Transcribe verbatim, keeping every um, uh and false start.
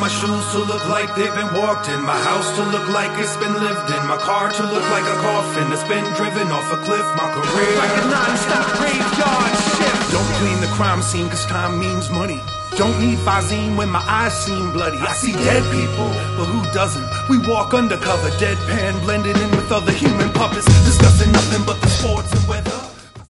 my shoes to look like they've been walked in, my house to look like it's been lived in, my car to look like a coffin that's been driven off a cliff, my career like a non-stop graveyard shift. Don't clean the crime scene cause time means money. Don't need Visine when my eyes seem bloody. I see dead people, but who doesn't? We walk undercover, deadpan, blending in with other human puppets, discussing nothing but the sports and weather.